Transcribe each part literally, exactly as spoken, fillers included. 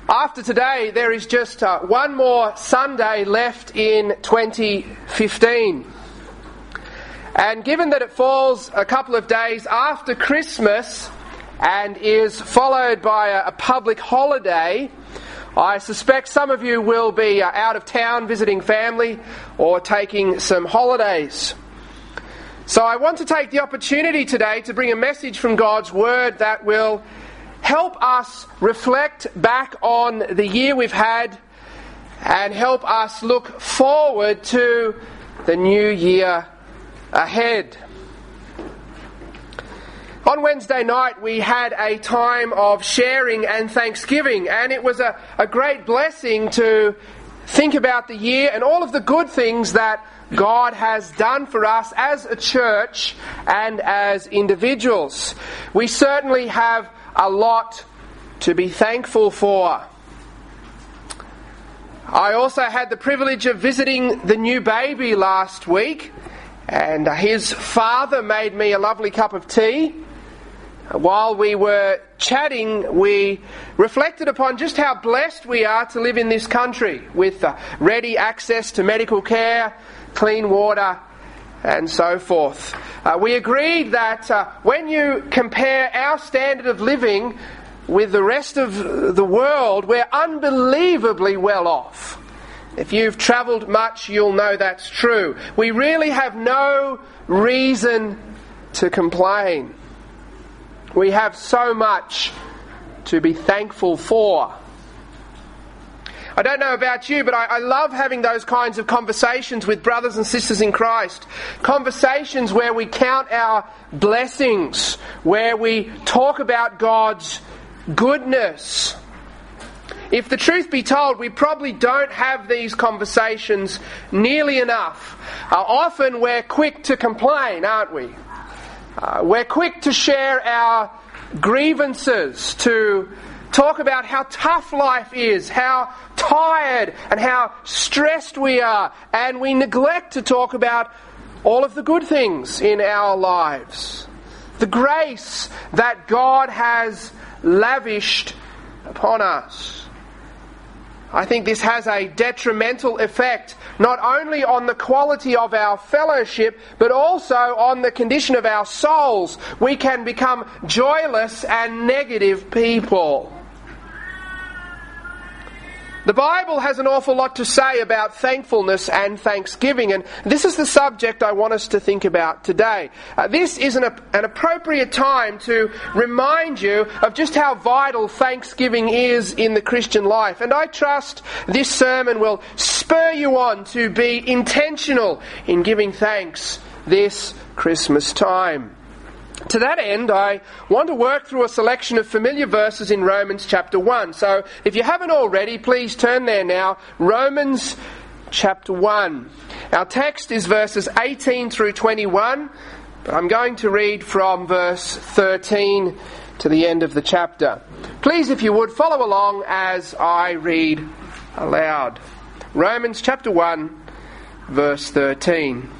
After today, there is just uh, one more Sunday left in twenty fifteen. And given that it falls a couple of days after Christmas and is followed by a, a public holiday, I suspect some of you will be uh, out of town visiting family or taking some holidays. So I want to take the opportunity today to bring a message from God's Word that will help us reflect back on the year we've had and help us look forward to the new year ahead. On Wednesday night we had a time of sharing and thanksgiving, and it was a, a great blessing to think about the year and all of the good things that God has done for us as a church and as individuals. We certainly have a lot to be thankful for. I also had the privilege of visiting the new baby last week, and his father made me a lovely cup of tea. While we were chatting, we reflected upon just how blessed we are to live in this country with ready access to medical care, clean water, and so forth. Uh, we agreed that uh, when you compare our standard of living with the rest of the world, we're unbelievably well off. If you've travelled much, you'll know that's true. We really have no reason to complain. We have so much to be thankful for. I don't know about you, but I, I love having those kinds of conversations with brothers and sisters in Christ. Conversations where we count our blessings, where we talk about God's goodness. If the truth be told, we probably don't have these conversations nearly enough. Uh, often we're quick to complain, aren't we? Uh, we're quick to share our grievances, to talk about how tough life is, how tired and how stressed we are, and we neglect to talk about all of the good things in our lives. The grace that God has lavished upon us. I think this has a detrimental effect not only on the quality of our fellowship, but also on the condition of our souls. We can become joyless and negative people. The Bible has an awful lot to say about thankfulness and thanksgiving, and this is the subject I want us to think about today. Uh, this is an, an appropriate time to remind you of just how vital thanksgiving is in the Christian life, and I trust this sermon will spur you on to be intentional in giving thanks this Christmas time. To that end, I want to work through a selection of familiar verses in Romans chapter one. So, if you haven't already, please turn there now. Romans chapter one. Our text is verses eighteen through twenty-one, but I'm going to read from verse thirteen to the end of the chapter. Please, if you would, follow along as I read aloud. Romans chapter one, verse thirteen.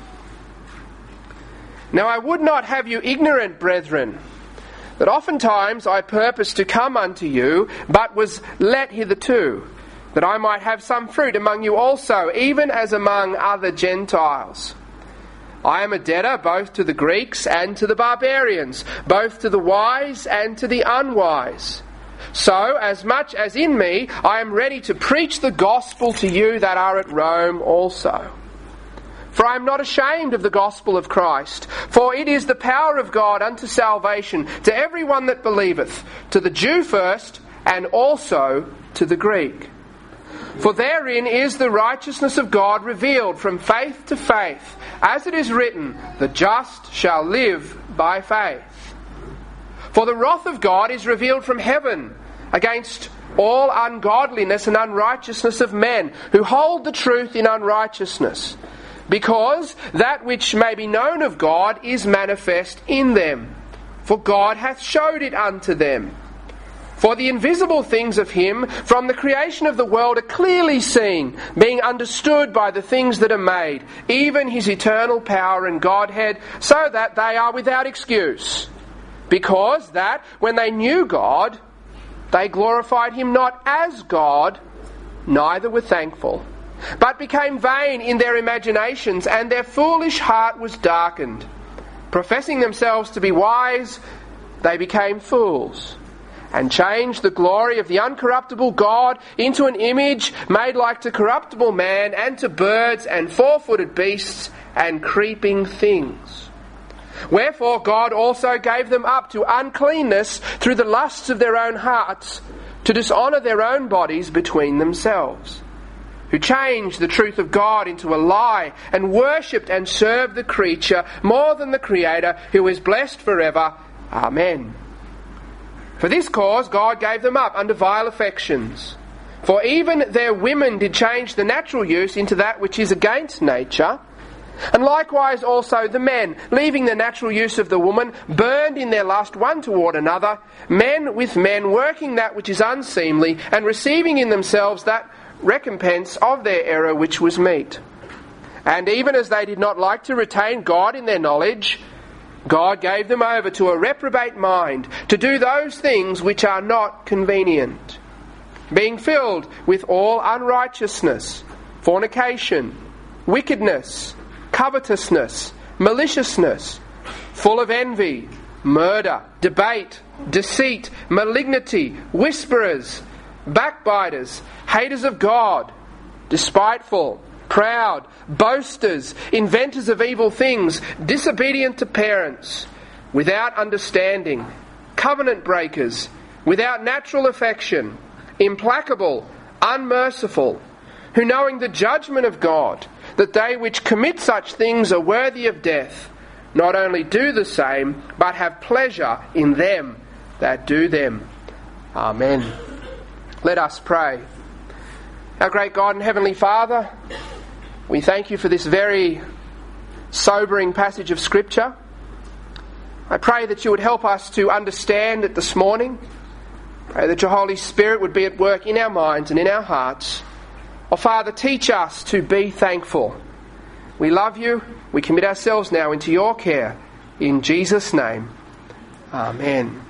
Now I would not have you ignorant, brethren, that oftentimes I purposed to come unto you, but was let hitherto, that I might have some fruit among you also, even as among other Gentiles. I am a debtor both to the Greeks and to the barbarians, both to the wise and to the unwise. So, as much as in me, I am ready to preach the gospel to you that are at Rome also. For I am not ashamed of the gospel of Christ, for it is the power of God unto salvation to everyone that believeth, to the Jew first, and also to the Greek. For therein is the righteousness of God revealed from faith to faith, as it is written, the just shall live by faith. For the wrath of God is revealed from heaven against all ungodliness and unrighteousness of men, who hold the truth in unrighteousness. Because that which may be known of God is manifest in them, for God hath showed it unto them. For the invisible things of him from the creation of the world are clearly seen, being understood by the things that are made, even his eternal power and Godhead, so that they are without excuse. Because that, when they knew God, they glorified him not as God, neither were thankful, but became vain in their imaginations, and their foolish heart was darkened. Professing themselves to be wise, they became fools, and changed the glory of the uncorruptible God into an image made like to corruptible man, and to birds and four-footed beasts and creeping things. Wherefore God also gave them up to uncleanness through the lusts of their own hearts, to dishonour their own bodies between themselves, who changed the truth of God into a lie, and worshipped and served the creature more than the Creator, who is blessed forever. Amen. For this cause God gave them up unto vile affections. For even their women did change the natural use into that which is against nature. And likewise also the men, leaving the natural use of the woman, burned in their lust one toward another, men with men, working that which is unseemly, and receiving in themselves that recompense of their error which was meet. And even as they did not like to retain God in their knowledge, God gave them over to a reprobate mind, to do those things which are not convenient, being filled with all unrighteousness, fornication, wickedness, covetousness, maliciousness, full of envy, murder, debate, deceit, malignity, whisperers, backbiters, haters of God, despiteful, proud, boasters, inventors of evil things, disobedient to parents, without understanding, covenant breakers, without natural affection, implacable, unmerciful, who knowing the judgment of God, that they which commit such things are worthy of death, not only do the same, but have pleasure in them that do them. Amen. Let us pray. Our great God and Heavenly Father, we thank you for this very sobering passage of Scripture. I pray that you would help us to understand it this morning. Pray that your Holy Spirit would be at work in our minds and in our hearts. Oh, Father, teach us to be thankful. We love you. We commit ourselves now into your care. In Jesus' name. Amen.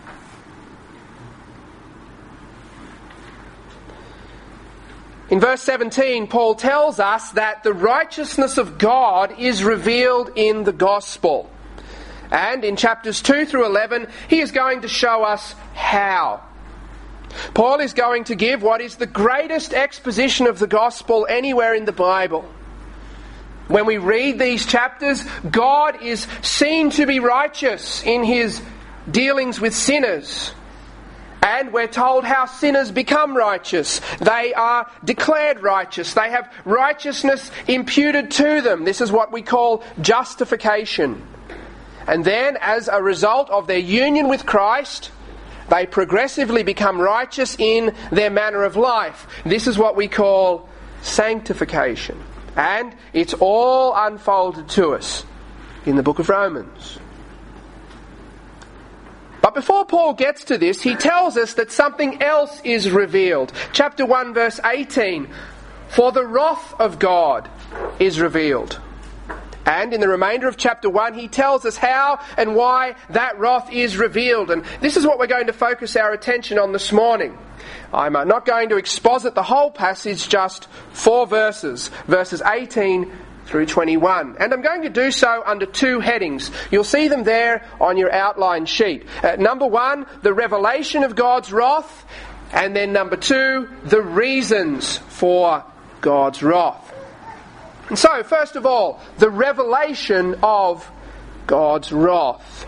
In verse seventeen, Paul tells us that the righteousness of God is revealed in the gospel. And in chapters two through eleven, he is going to show us how. Paul is going to give what is the greatest exposition of the gospel anywhere in the Bible. When we read these chapters, God is seen to be righteous in his dealings with sinners. And we're told how sinners become righteous. They are declared righteous. They have righteousness imputed to them. This is what we call justification. And then, as a result of their union with Christ, they progressively become righteous in their manner of life. This is what we call sanctification. And it's all unfolded to us in the book of Romans. But before Paul gets to this, he tells us that something else is revealed. Chapter one, verse eighteen. For the wrath of God is revealed. And in the remainder of chapter one, he tells us how and why that wrath is revealed. And this is what we're going to focus our attention on this morning. I'm not going to exposit the whole passage, just four verses, verses eighteen through twenty-one. And I'm going to do so under two headings. You'll see them there on your outline sheet. Uh, number one, the revelation of God's wrath. And then number two, the reasons for God's wrath. And so, first of all, the revelation of God's wrath.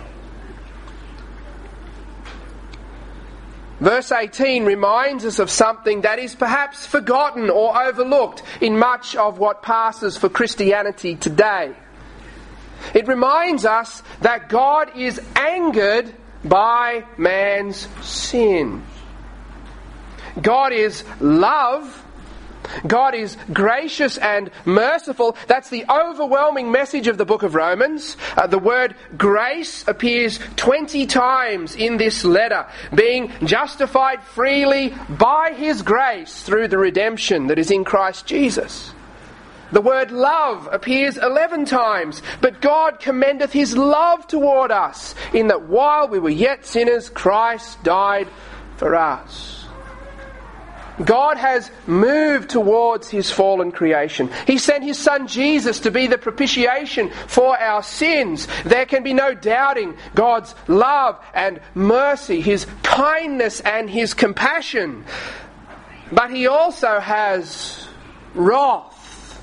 Verse eighteen reminds us of something that is perhaps forgotten or overlooked in much of what passes for Christianity today. It reminds us that God is angered by man's sin. God is love. God is gracious and merciful. That's the overwhelming message of the book of Romans. Uh, the word grace appears twenty times in this letter, being justified freely by his grace through the redemption that is in Christ Jesus. The word love appears eleven times, but God commendeth his love toward us, in that while we were yet sinners, Christ died for us. God has moved towards his fallen creation. He sent his son Jesus to be the propitiation for our sins. There can be no doubting God's love and mercy, his kindness and his compassion. But he also has wrath.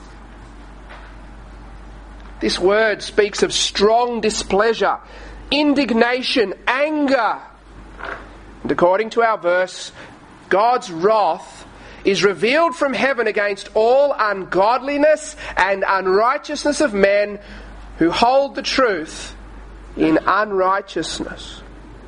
This word speaks of strong displeasure, indignation, anger. And according to our verse, God's wrath is revealed from heaven against all ungodliness and unrighteousness of men who hold the truth in unrighteousness.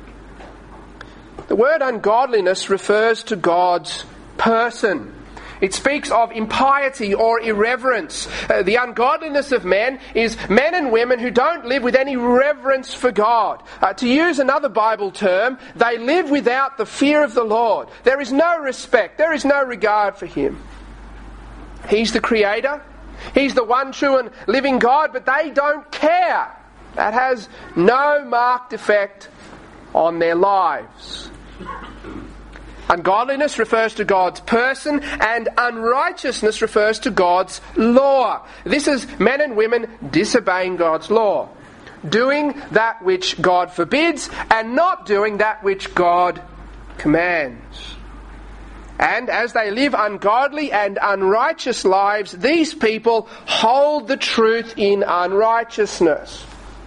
The word ungodliness refers to God's person. It speaks of impiety or irreverence. Uh, the ungodliness of men is men and women who don't live with any reverence for God. Uh, to use another Bible term, they live without the fear of the Lord. There is no respect. There is no regard for him. He's the Creator. He's the one true and living God, but they don't care. That has no marked effect on their lives. Ungodliness refers to God's person, and unrighteousness refers to God's law. This is men and women disobeying God's law, doing that which God forbids and not doing that which God commands. And as they live ungodly and unrighteous lives, these people hold the truth in unrighteousness.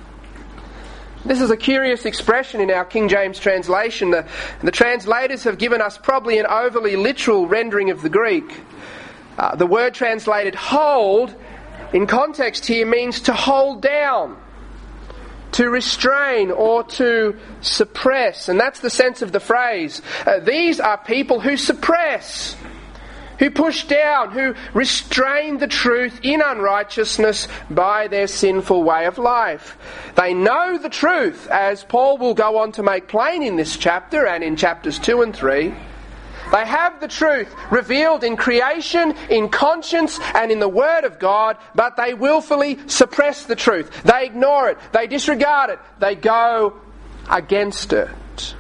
This is a curious expression in our King James translation. The, the translators have given us probably an overly literal rendering of the Greek. Uh, the word translated hold, in context here, means to hold down, to restrain or to suppress. And that's the sense of the phrase. Uh, these are people who suppress, who push down, who restrain the truth in unrighteousness by their sinful way of life. They know the truth, as Paul will go on to make plain in this chapter and in chapters two and three. They have the truth revealed in creation, in conscience, and in the Word of God, but they willfully suppress the truth. They ignore it. They disregard it. They go against it.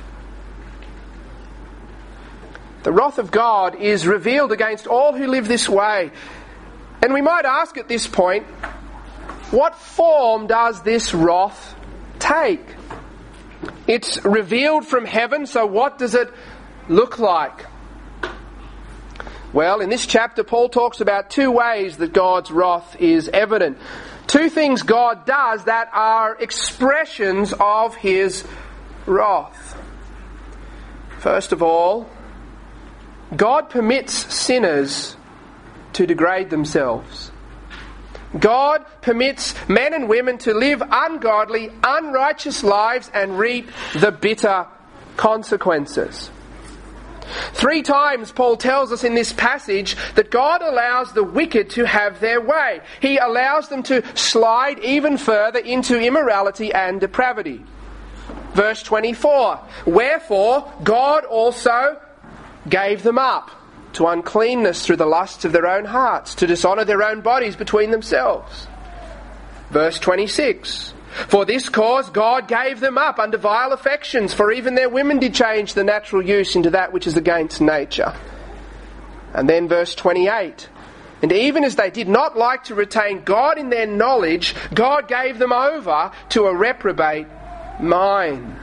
The wrath of God is revealed against all who live this way. And we might ask at this point, what form does this wrath take? It's revealed from heaven, so what does it look like? Well, in this chapter, Paul talks about two ways that God's wrath is evident. Two things God does that are expressions of his wrath. First of all, God permits sinners to degrade themselves. God permits men and women to live ungodly, unrighteous lives and reap the bitter consequences. Three times Paul tells us in this passage that God allows the wicked to have their way. He allows them to slide even further into immorality and depravity. Verse twenty-four, wherefore God also gave them up to uncleanness through the lusts of their own hearts, to dishonour their own bodies between themselves. Verse twenty-six, for this cause God gave them up unto vile affections, for even their women did change the natural use into that which is against nature. And then verse twenty-eight, and even as they did not like to retain God in their knowledge, God gave them over to a reprobate mind.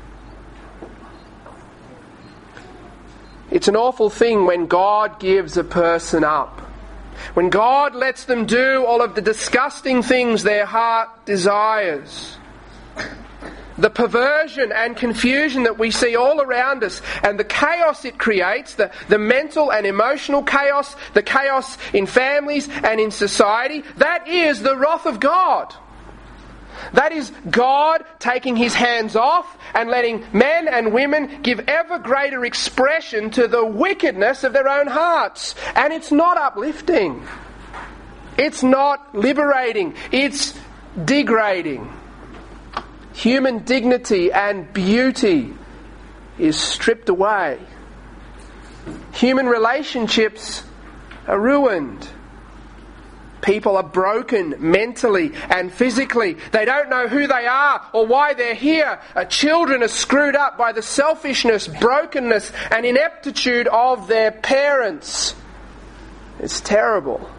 It's an awful thing when God gives a person up. When God lets them do all of the disgusting things their heart desires. The perversion and confusion that we see all around us and the chaos it creates, the, the mental and emotional chaos, the chaos in families and in society, that is the wrath of God. That is God taking his hands off and letting men and women give ever greater expression to the wickedness of their own hearts. And it's not uplifting. It's not liberating. It's degrading. Human dignity and beauty is stripped away. Human relationships are ruined. People are broken mentally and physically. They don't know who they are or why they're here. Uh, children are screwed up by the selfishness, brokenness and ineptitude of their parents. It's terrible.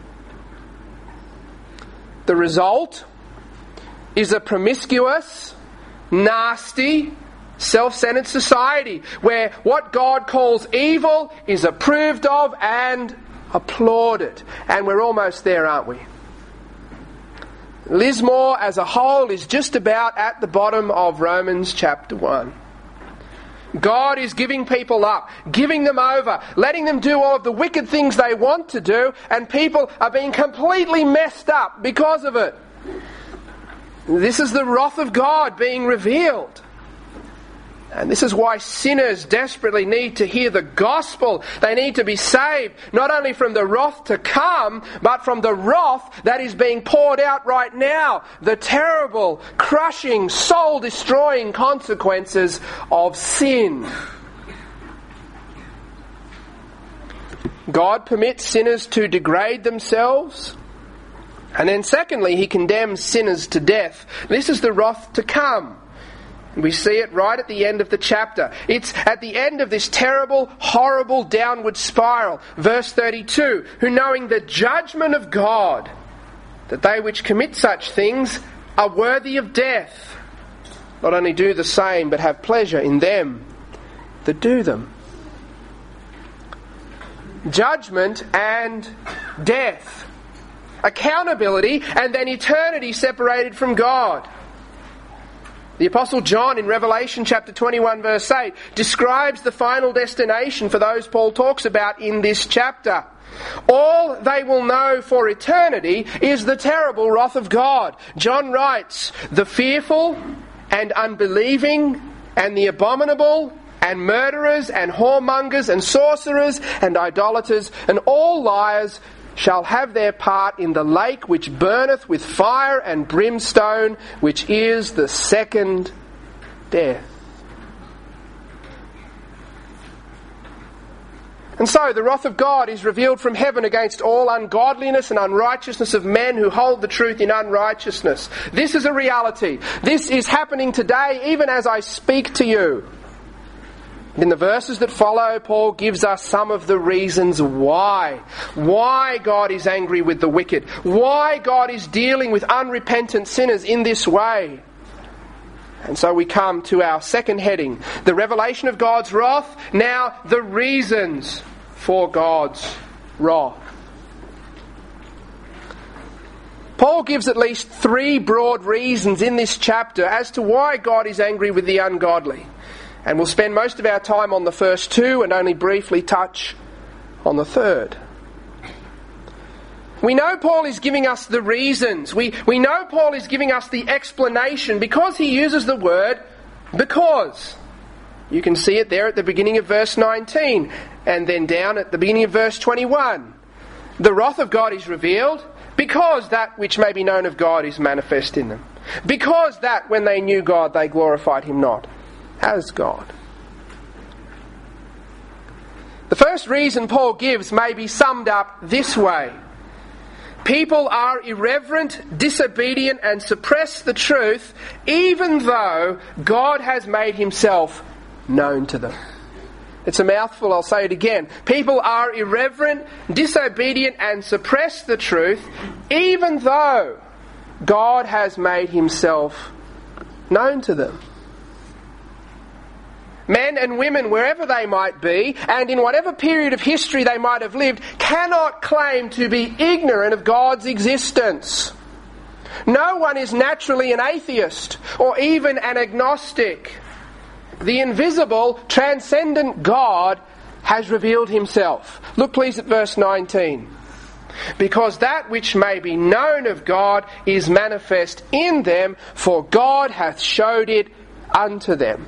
The result is a promiscuous, nasty, self-centered society where what God calls evil is approved of and applauded. And we're almost there, aren't we? Lismore as a whole is just about at the bottom of Romans chapter one. God is giving people up, giving them over, letting them do all of the wicked things they want to do, and people are being completely messed up because of it. This is the wrath of God being revealed. And this is why sinners desperately need to hear the gospel. They need to be saved, not only from the wrath to come, but from the wrath that is being poured out right now. The terrible, crushing, soul-destroying consequences of sin. God permits sinners to degrade themselves. And then secondly, he condemns sinners to death. This is the wrath to come. We see it right at the end of the chapter. It's at the end of this terrible, horrible downward spiral. Verse thirty-two, who knowing the judgment of God, that they which commit such things are worthy of death, not only do the same, but have pleasure in them that do them. Judgment and death. Accountability and then eternity separated from God. The Apostle John in Revelation chapter twenty-one verse eight describes the final destination for those Paul talks about in this chapter. All they will know for eternity is the terrible wrath of God. John writes, the fearful and unbelieving and the abominable and murderers and whoremongers and sorcerers and idolaters and all liars shall have their part in the lake which burneth with fire and brimstone, which is the second death. And so the wrath of God is revealed from heaven against all ungodliness and unrighteousness of men who hold the truth in unrighteousness. This is a reality. This is happening today even as I speak to you. In the verses that follow, Paul gives us some of the reasons why. Why God is angry with the wicked. Why God is dealing with unrepentant sinners in this way. And so we come to our second heading. The revelation of God's wrath. Now the reasons for God's wrath. Paul gives at least three broad reasons in this chapter as to why God is angry with the ungodly. And we'll spend most of our time on the first two and only briefly touch on the third. We know Paul is giving us the reasons. We, we know Paul is giving us the explanation because he uses the word because. You can see it there at the beginning of verse nineteen and then down at the beginning of verse twenty-one. The wrath of God is revealed because that which may be known of God is manifest in them. Because that when they knew God they glorified him not as God. The first reason Paul gives may be summed up this way. People are irreverent, disobedient, and suppress the truth even though God has made himself known to them. It's a mouthful, I'll say it again. People are irreverent, disobedient, and suppress the truth even though God has made himself known to them. Men and women, wherever they might be, and in whatever period of history they might have lived, cannot claim to be ignorant of God's existence. No one is naturally an atheist or even an agnostic. The invisible, transcendent God has revealed himself. Look please at verse nineteen. Because that which may be known of God is manifest in them, for God hath showed it unto them.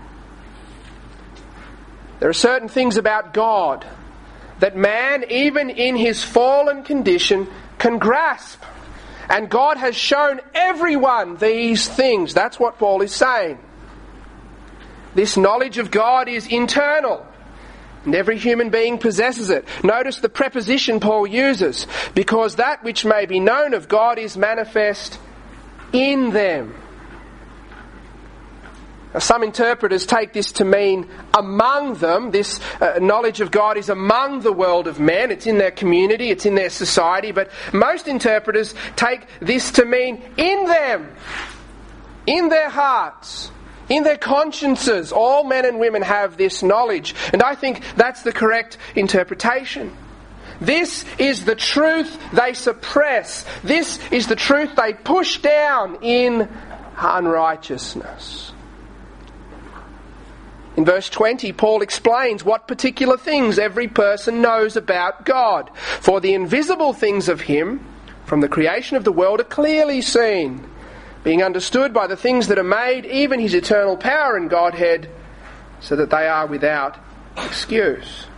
There are certain things about God that man, even in his fallen condition, can grasp. And God has shown everyone these things. That's what Paul is saying. This knowledge of God is internal. And every human being possesses it. Notice the preposition Paul uses. Because that which may be known of God is manifest in them. Now, some interpreters take this to mean among them. This uh, knowledge of God is among the world of men. It's in their community, it's in their society. But most interpreters take this to mean in them, in their hearts, in their consciences. All men and women have this knowledge. And I think that's the correct interpretation. This is the truth they suppress. This is the truth they push down in unrighteousness. In verse twenty, Paul explains what particular things every person knows about God. For the invisible things of Him, from the creation of the world, are clearly seen, being understood by the things that are made, even His eternal power and Godhead, so that they are without excuse.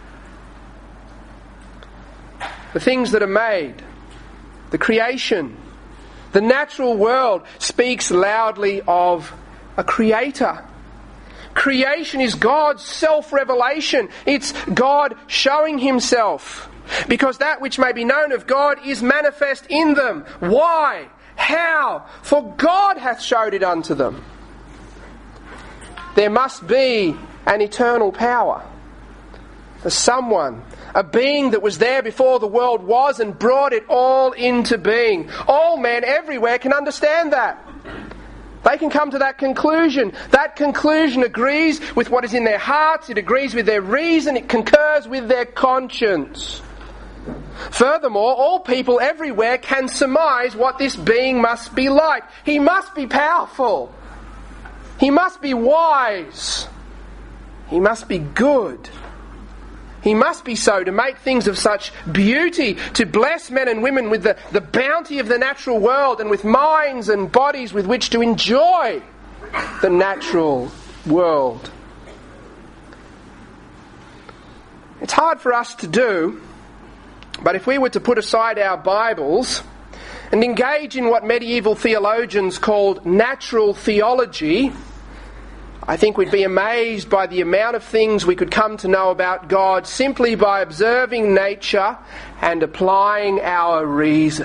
The things that are made, the creation, the natural world speaks loudly of a creator. Creation is God's self-revelation. It's God showing Himself. Because that which may be known of God is manifest in them. Why? How? For God hath showed it unto them. There must be an eternal power. For someone, a being that was there before the world was and brought it all into being. All men everywhere can understand that. They can come to that conclusion. That conclusion agrees with what is in their hearts, it agrees with their reason, it concurs with their conscience. Furthermore, all people everywhere can surmise what this being must be like. He must be powerful. He must be wise. He must be good. He must be so to make things of such beauty, to bless men and women with the, the bounty of the natural world and with minds and bodies with which to enjoy the natural world. It's hard for us to do, but if we were to put aside our Bibles and engage in what medieval theologians called natural theology, I think we'd be amazed by the amount of things we could come to know about God simply by observing nature and applying our reason.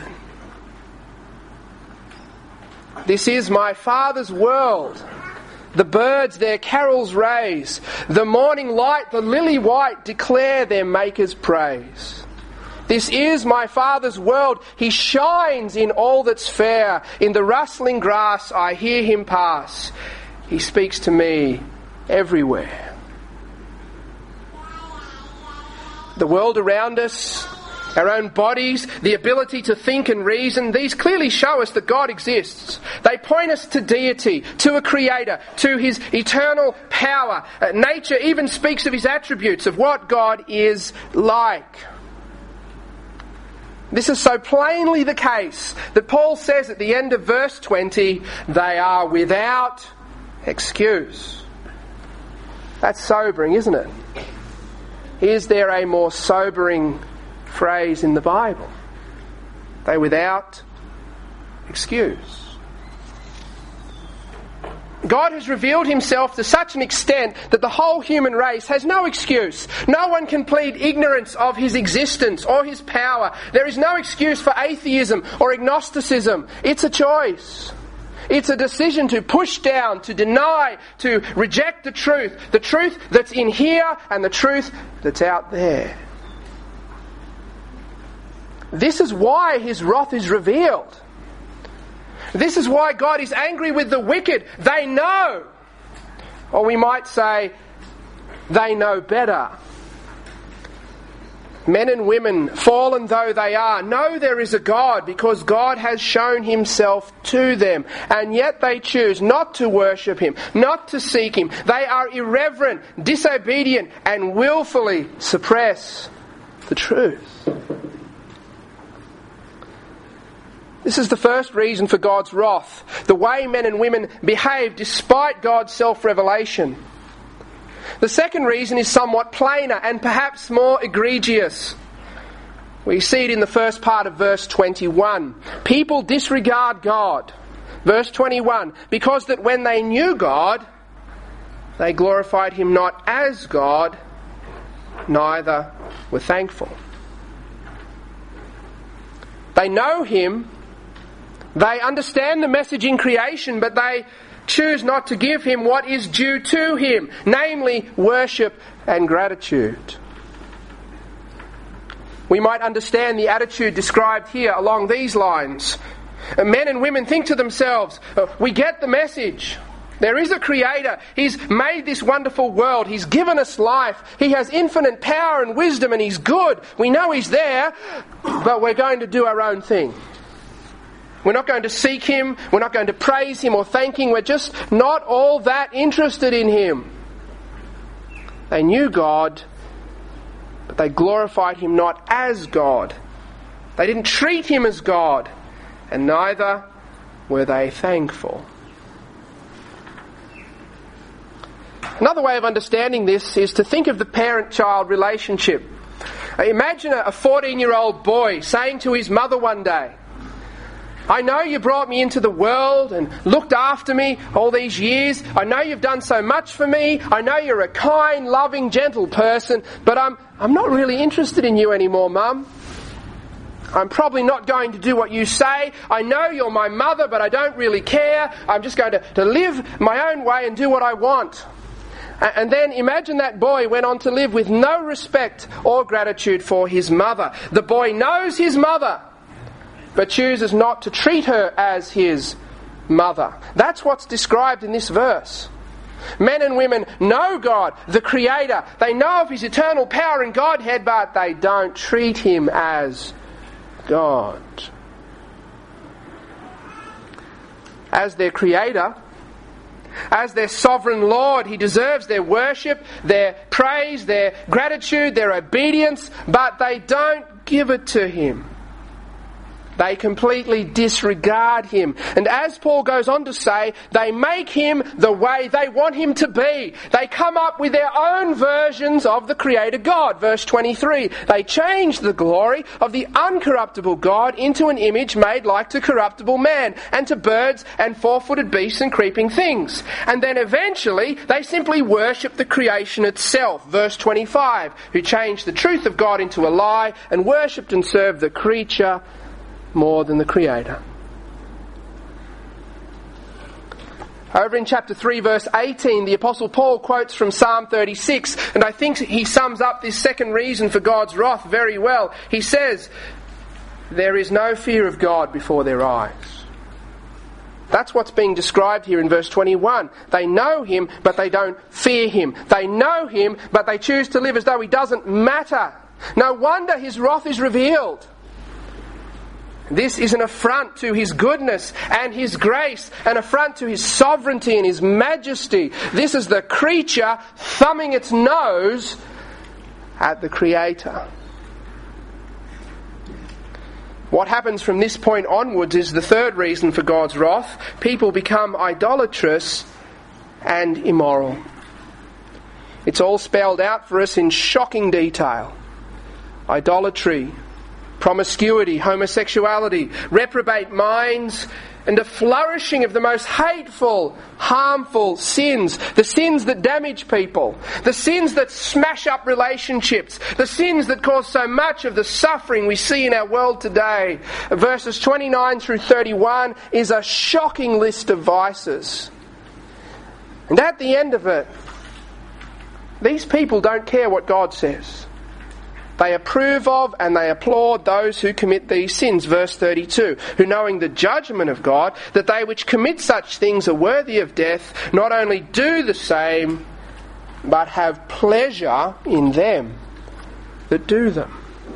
This is my Father's world. The birds their carols raise. The morning light, the lily white, declare their Maker's praise. This is my Father's world. He shines in all that's fair. In the rustling grass I hear Him pass. He speaks to me everywhere. The world around us, our own bodies, the ability to think and reason, these clearly show us that God exists. They point us to deity, to a creator, to His eternal power. Uh, nature even speaks of His attributes, of what God is like. This is so plainly the case that Paul says at the end of verse twenty, they are without excuse. That's sobering, isn't it? Is there a more sobering phrase in the Bible? They without excuse. God has revealed Himself to such an extent that the whole human race has no excuse. No one can plead ignorance of His existence or His power. There is no excuse for atheism or agnosticism. It's a choice. It's a decision to push down, to deny, to reject the truth. The truth that's in here and the truth that's out there. This is why His wrath is revealed. This is why God is angry with the wicked. They know. Or we might say, they know better. Men and women, fallen though they are, know there is a God because God has shown Himself to them. And yet they choose not to worship Him, not to seek Him. They are irreverent, disobedient, and willfully suppress the truth. This is the first reason for God's wrath, the way men and women behave despite God's self-revelation. The second reason is somewhat plainer and perhaps more egregious. We see it in the first part of verse twenty-one. People disregard God. Verse twenty-one, because that when they knew God, they glorified Him not as God, neither were thankful. They know him, they understand the message in creation, but they choose not to give him what is due to him, namely worship and gratitude. We might understand the attitude described here along these lines. Men and women think to themselves, we get the message. There is a creator. He's made this wonderful world. He's given us life. He has infinite power and wisdom, and he's good. We know he's there, but we're going to do our own thing. We're not going to seek him. We're not going to praise him or thank him. We're just not all that interested in him. They knew God, but they glorified him not as God. They didn't treat him as God, and neither were they thankful. Another way of understanding this is to think of the parent-child relationship. Imagine a fourteen-year-old boy saying to his mother one day, I know you brought me into the world and looked after me all these years. I know you've done so much for me. I know you're a kind, loving, gentle person, but I'm, I'm not really interested in you anymore, Mum. I'm probably not going to do what you say. I know you're my mother, but I don't really care. I'm just going to, to live my own way and do what I want. And then imagine that boy went on to live with no respect or gratitude for his mother. The boy knows his mother, but chooses not to treat her as his mother. That's what's described in this verse. Men and women know God, the Creator. They know of his eternal power and Godhead, but they don't treat him as God. As their Creator, as their sovereign Lord, he deserves their worship, their praise, their gratitude, their obedience, but they don't give it to him. They completely disregard him. And as Paul goes on to say, they make him the way they want him to be. They come up with their own versions of the Creator God. Verse twenty-three, they change the glory of the uncorruptible God into an image made like to corruptible man, and to birds and four-footed beasts and creeping things. And then eventually they simply worship the creation itself. Verse twenty-five, who changed the truth of God into a lie and worshipped and served the creature more than the Creator. Over in chapter three, verse eighteen, the Apostle Paul quotes from Psalm thirty-six, and I think he sums up this second reason for God's wrath very well. He says, there is no fear of God before their eyes. That's what's being described here in verse twenty-one. They know him, but they don't fear him. They know him, but they choose to live as though he doesn't matter. No wonder his wrath is revealed. This is an affront to his goodness and his grace, an affront to his sovereignty and his majesty. This is the creature thumbing its nose at the Creator. What happens from this point onwards is the third reason for God's wrath. People become idolatrous and immoral. It's all spelled out for us in shocking detail. Idolatry, promiscuity, homosexuality, reprobate minds, and a flourishing of the most hateful, harmful sins. The sins that damage people. The sins that smash up relationships. The sins that cause so much of the suffering we see in our world today. Verses twenty-nine through thirty-one is a shocking list of vices. And at the end of it, these people don't care what God says. They approve of and they applaud those who commit these sins. Verse thirty-two, who knowing the judgment of God, that they which commit such things are worthy of death, not only do the same, but have pleasure in them that do them.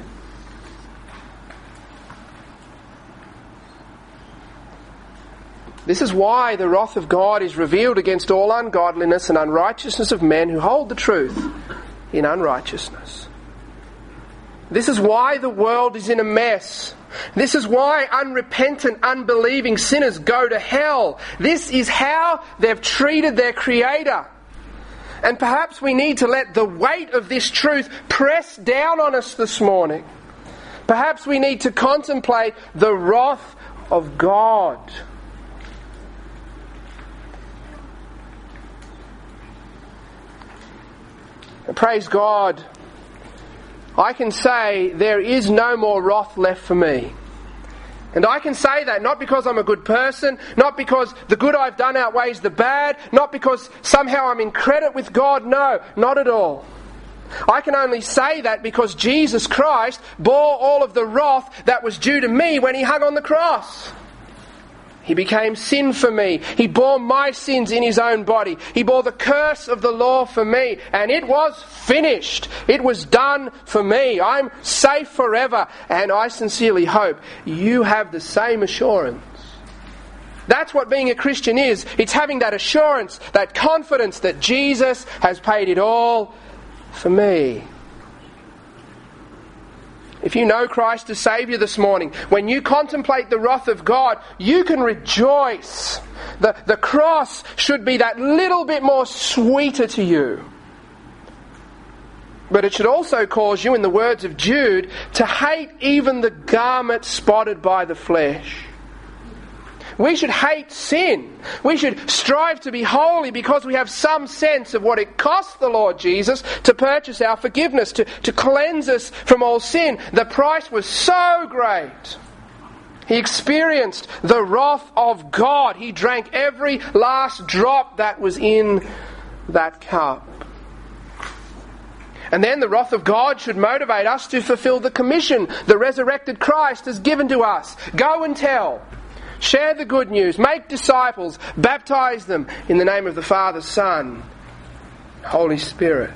This is why the wrath of God is revealed against all ungodliness and unrighteousness of men who hold the truth in unrighteousness. This is why the world is in a mess. This is why unrepentant, unbelieving sinners go to hell. This is how they've treated their Creator. And perhaps we need to let the weight of this truth press down on us this morning. Perhaps we need to contemplate the wrath of God. And praise God I can say there is no more wrath left for me. And I can say that not because I'm a good person, not because the good I've done outweighs the bad, not because somehow I'm in credit with God. No, not at all. I can only say that because Jesus Christ bore all of the wrath that was due to me when he hung on the cross. He became sin for me. He bore my sins in his own body. He bore the curse of the law for me. And it was finished. It was done for me. I'm safe forever. And I sincerely hope you have the same assurance. That's what being a Christian is. It's having that assurance, that confidence that Jesus has paid it all for me. If you know Christ as Saviour this morning, when you contemplate the wrath of God, you can rejoice. The, the cross should be that little bit more sweeter to you. But it should also cause you, in the words of Jude, to hate even the garment spotted by the flesh. We should hate sin. We should strive to be holy because we have some sense of what it cost the Lord Jesus to purchase our forgiveness, to, to cleanse us from all sin. The price was so great. He experienced the wrath of God. He drank every last drop that was in that cup. And then the wrath of God should motivate us to fulfill the commission the resurrected Christ has given to us. Go and tell. Share the good news. Make disciples. Baptize them in the name of the Father, Son, Holy Spirit.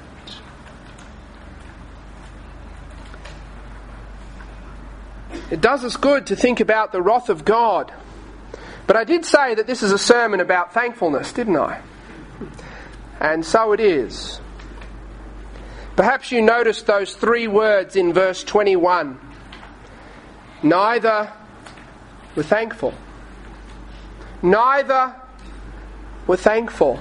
It does us good to think about the wrath of God. But I did say that this is a sermon about thankfulness, didn't I? And so it is. Perhaps you noticed those three words in verse twenty-one. Neither were thankful. Neither were thankful.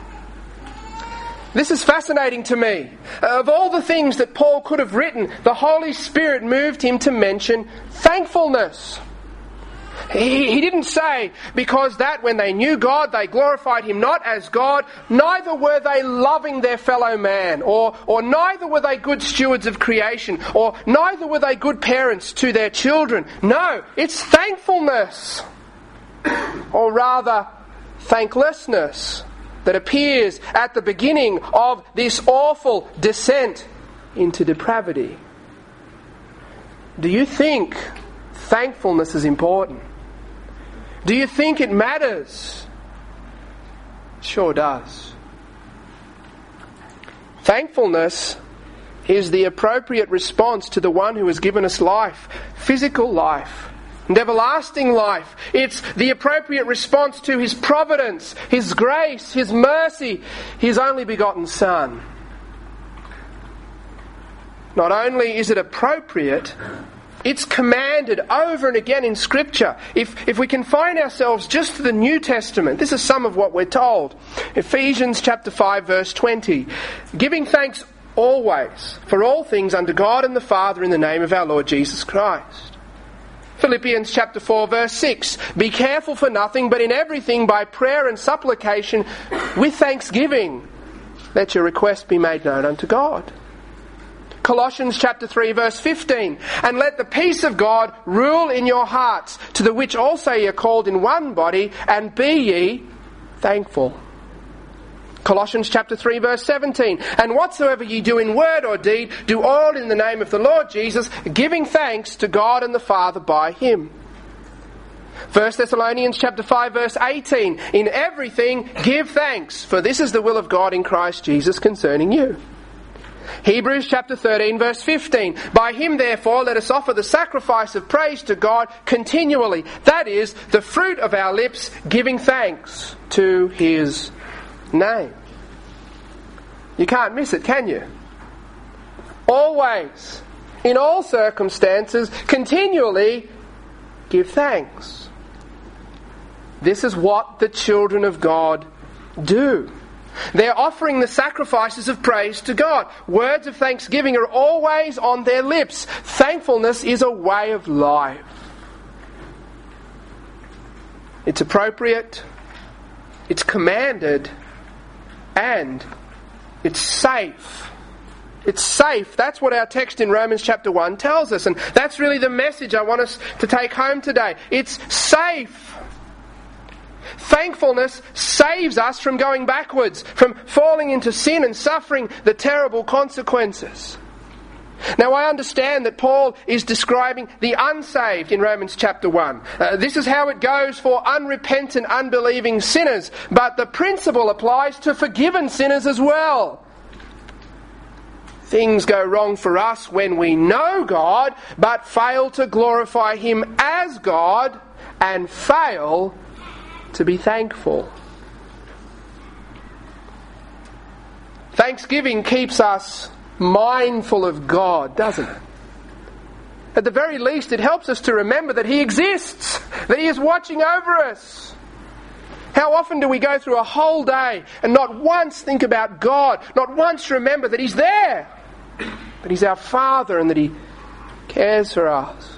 This is fascinating to me. Of all the things that Paul could have written, the Holy Spirit moved him to mention thankfulness. He, he didn't say, because that when they knew God, they glorified him not as God, neither were they loving their fellow man, or, or neither were they good stewards of creation, or neither were they good parents to their children. No, it's thankfulness. Or rather, thanklessness that appears at the beginning of this awful descent into depravity. Do you think thankfulness is important? Do you think it matters? It sure does. Thankfulness is the appropriate response to the one who has given us life, physical life, and everlasting life. It's the appropriate response to his providence, his grace, his mercy, his only begotten Son. Not only is it appropriate, it's commanded over and again in Scripture. If, if we confine ourselves just to the New Testament, this is some of what we're told. Ephesians chapter five verse twenty. Giving thanks always for all things unto God and the Father in the name of our Lord Jesus Christ. Philippians chapter four verse six. Be careful for nothing, but in everything by prayer and supplication with thanksgiving let your request be made known unto God. Colossians chapter three verse fifteen. And let the peace of God rule in your hearts, to the which also ye are called in one body, and be ye thankful. Colossians chapter three verse seventeen. And whatsoever ye do in word or deed, do all in the name of the Lord Jesus, giving thanks to God and the Father by him. First Thessalonians chapter five verse eighteen. In everything give thanks, for this is the will of God in Christ Jesus concerning you. Hebrews chapter thirteen verse fifteen. By him therefore let us offer the sacrifice of praise to God continually. That is, the fruit of our lips, giving thanks to his name. You can't miss it, can you? Always, in all circumstances, continually give thanks. This is what the children of God do. They're offering the sacrifices of praise to God. Words of thanksgiving are always on their lips. Thankfulness is a way of life. It's appropriate, it's commanded, and it's safe. It's safe. That's what our text in Romans chapter one tells us. And that's really the message I want us to take home today. It's safe. Thankfulness saves us from going backwards, from falling into sin and suffering the terrible consequences. Now, I understand that Paul is describing the unsaved in Romans chapter one. Uh, this is how it goes for unrepentant, unbelieving sinners. But the principle applies to forgiven sinners as well. Things go wrong for us when we know God, but fail to glorify Him as God and fail to be thankful. Thanksgiving keeps us mindful of God, doesn't it? At the very least, it helps us to remember that He exists, that He is watching over us. How often do we go through a whole day and not once think about God, not once remember that He's there, that He's our Father and that He cares for us?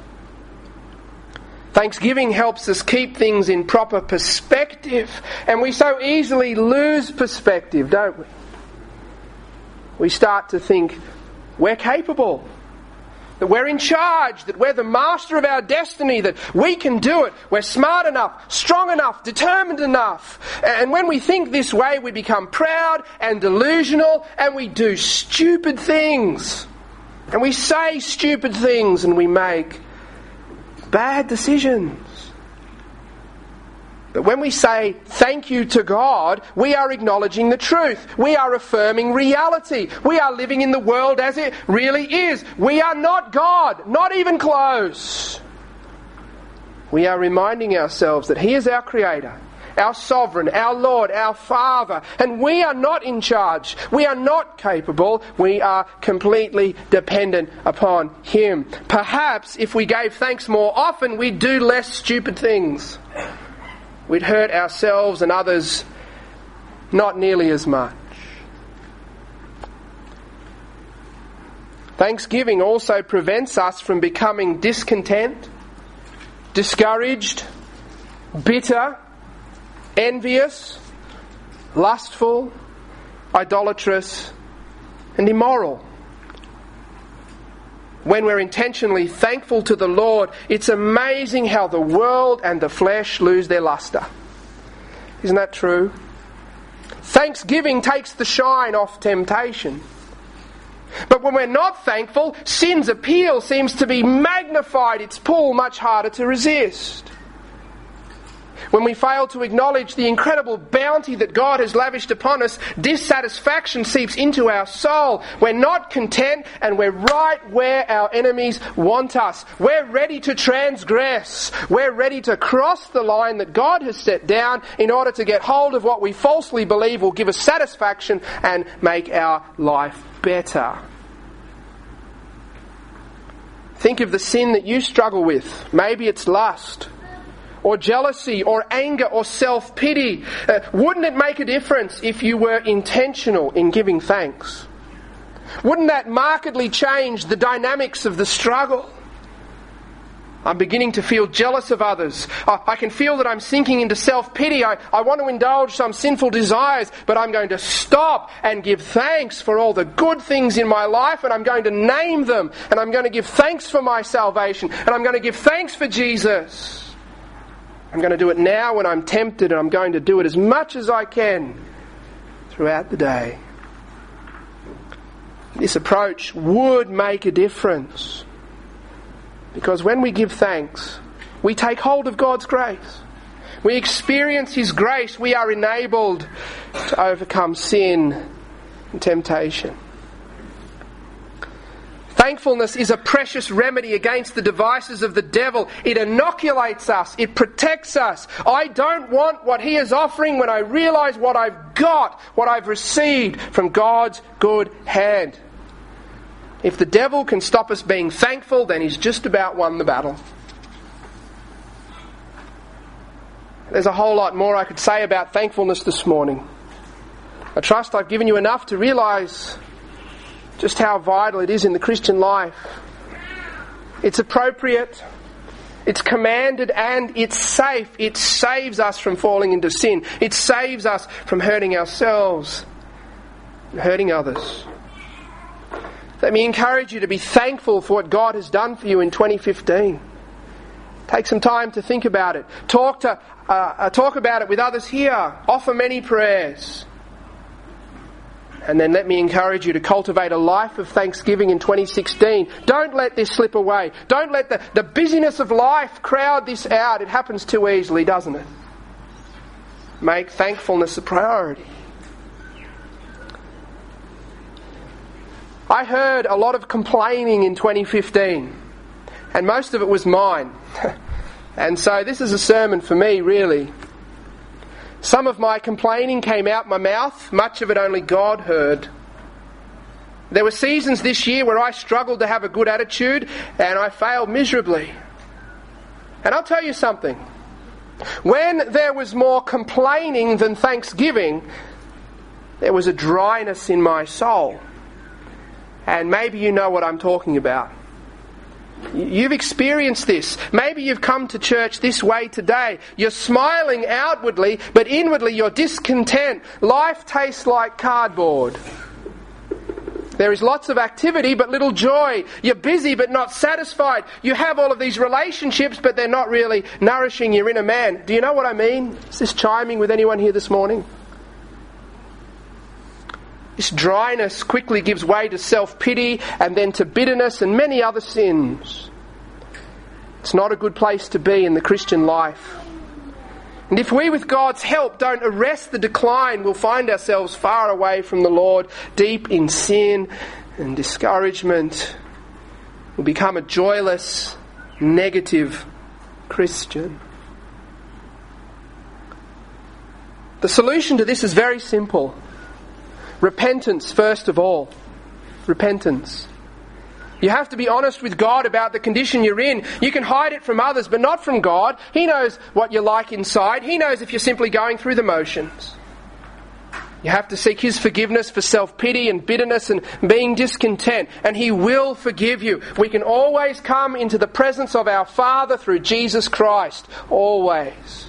Thanksgiving helps us keep things in proper perspective, and we so easily lose perspective, don't we? We start to think we're capable, that we're in charge, that we're the master of our destiny, that we can do it, we're smart enough, strong enough, determined enough. And when we think this way, we become proud and delusional, and we do stupid things. And we say stupid things, and we make bad decisions. But when we say thank you to God, we are acknowledging the truth. We are affirming reality. We are living in the world as it really is. We are not God, not even close. We are reminding ourselves that He is our Creator, our Sovereign, our Lord, our Father, and we are not in charge. We are not capable. We are completely dependent upon Him. Perhaps if we gave thanks more often, we'd do less stupid things. We'd hurt ourselves and others not nearly as much. Thanksgiving also prevents us from becoming discontent, discouraged, bitter, envious, lustful, idolatrous, and immoral. When we're intentionally thankful to the Lord, it's amazing how the world and the flesh lose their luster. Isn't that true? Thanksgiving takes the shine off temptation. But when we're not thankful, sin's appeal seems to be magnified, its pull much harder to resist. When we fail to acknowledge the incredible bounty that God has lavished upon us, dissatisfaction seeps into our soul. We're not content, and we're right where our enemies want us. We're ready to transgress. We're ready to cross the line that God has set down in order to get hold of what we falsely believe will give us satisfaction and make our life better. Think of the sin that you struggle with. Maybe it's lust, or jealousy, or anger, or self-pity. Uh, wouldn't it make a difference if you were intentional in giving thanks? Wouldn't that markedly change the dynamics of the struggle? I'm beginning to feel jealous of others. I, I can feel that I'm sinking into self-pity. I, I want to indulge some sinful desires, but I'm going to stop and give thanks for all the good things in my life, and I'm going to name them, and I'm going to give thanks for my salvation, and I'm going to give thanks for Jesus. I'm going to do it now when I'm tempted, and I'm going to do it as much as I can throughout the day. This approach would make a difference, because when we give thanks, we take hold of God's grace. We experience His grace. We are enabled to overcome sin and temptation. Thankfulness is a precious remedy against the devices of the devil. It inoculates us. It protects us. I don't want what he is offering when I realise what I've got, what I've received from God's good hand. If the devil can stop us being thankful, then he's just about won the battle. There's a whole lot more I could say about thankfulness this morning. I trust I've given you enough to realise just how vital it is in the Christian life. It's appropriate, it's commanded, and it's safe. It saves us from falling into sin. It saves us from hurting ourselves and hurting others. Let me encourage you to be thankful for what God has done for you in twenty fifteen. Take some time to think about it. Talk to uh, uh, talk about it with others here. Offer many prayers. And then let me encourage you to cultivate a life of thanksgiving in twenty sixteen. Don't let this slip away. Don't let the, the busyness of life crowd this out. It happens too easily, doesn't it? Make thankfulness a priority. I heard a lot of complaining in twenty fifteen, and most of it was mine. And so this is a sermon for me, really. Some of my complaining came out my mouth, much of it only God heard. There were seasons this year where I struggled to have a good attitude, and I failed miserably. And I'll tell you something. When there was more complaining than thanksgiving, there was a dryness in my soul. And maybe you know what I'm talking about. You've experienced this. Maybe you've come to church this way today. You're smiling outwardly, but inwardly you're discontent. Life tastes like cardboard. There is lots of activity, but little joy. You're busy, but not satisfied. You have all of these relationships, but they're not really nourishing your inner man. Do you know what I mean? Is this chiming with anyone here this morning? This dryness quickly gives way to self-pity and then to bitterness and many other sins. It's not a good place to be in the Christian life. And if we, with God's help, don't arrest the decline, we'll find ourselves far away from the Lord, deep in sin and discouragement. We'll become a joyless, negative Christian. The solution to this is very simple. Repentance, first of all. Repentance. You have to be honest with God about the condition you're in. You can hide it from others, but not from God. He knows what you're like inside. He knows if you're simply going through the motions. You have to seek His forgiveness for self-pity and bitterness and being discontent, and He will forgive you. We can always come into the presence of our Father through Jesus Christ. Always.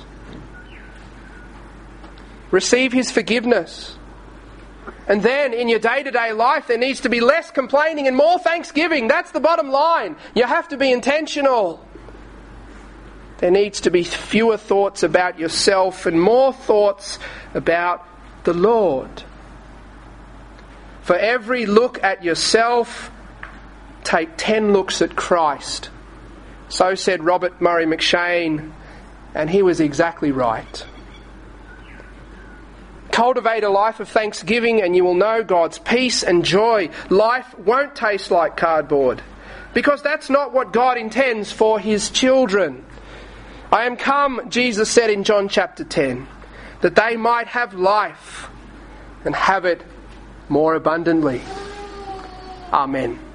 Receive His forgiveness. And then in your day-to-day life there needs to be less complaining and more thanksgiving. That's the bottom line. You have to be intentional. There needs to be fewer thoughts about yourself and more thoughts about the Lord. For every look at yourself, take ten looks at Christ. So said Robert Murray McShane, and he was exactly right. Cultivate a life of thanksgiving and you will know God's peace and joy. Life won't taste like cardboard, because that's not what God intends for His children. I am come, Jesus said in John chapter ten, that they might have life and have it more abundantly. Amen.